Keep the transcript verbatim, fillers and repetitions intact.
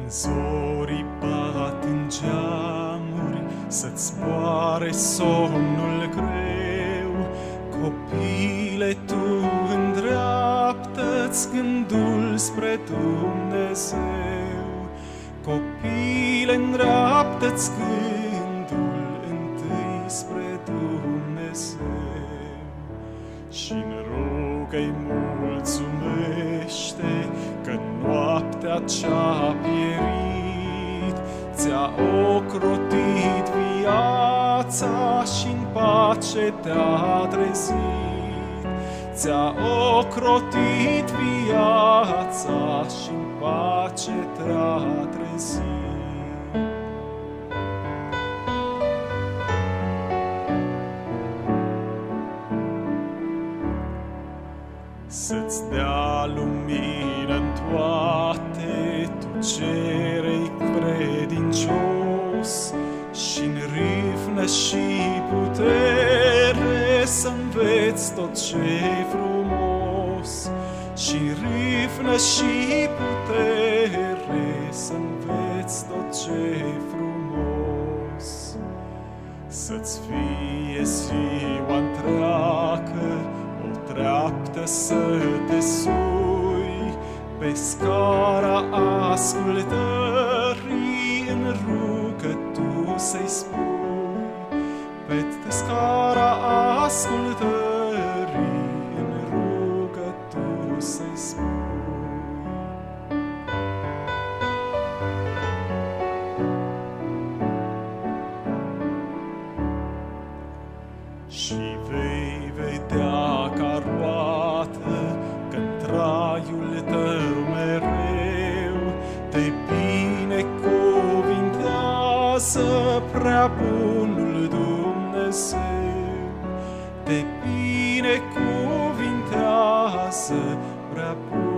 Zorii bat în geamuri să-ți zboare somnul greu. Copile, tu îndreaptă-ți gândul spre Dumnezeu. Copile, îndreaptă-ți gândul întâi spre Dumnezeu și-n rugă-i mulțumește că noaptea ce-a pierit ți-a ocrotit viața și-n pace te-a trezit. Ți-a ocrotit viața și-n pace te-a trezit. Să-ți dea lumină-n toate, tu cere-i credincios, și-n râvnă și putere să-nveți tot ce-i frumos. Și-n râvnă și putere să-nveți tot ce-i frumos. Să-ți fie ziua întreagă o treaptă să te sui pe scara ascultării, în rugă tu să-i spui. Pe scara ascultării, în rugă tu să-i spui. Și vei vedea ca roată că-n traiul tău mereu te binecuvintează prea bunul Dumnezeu. Te binecuvintează prea bunul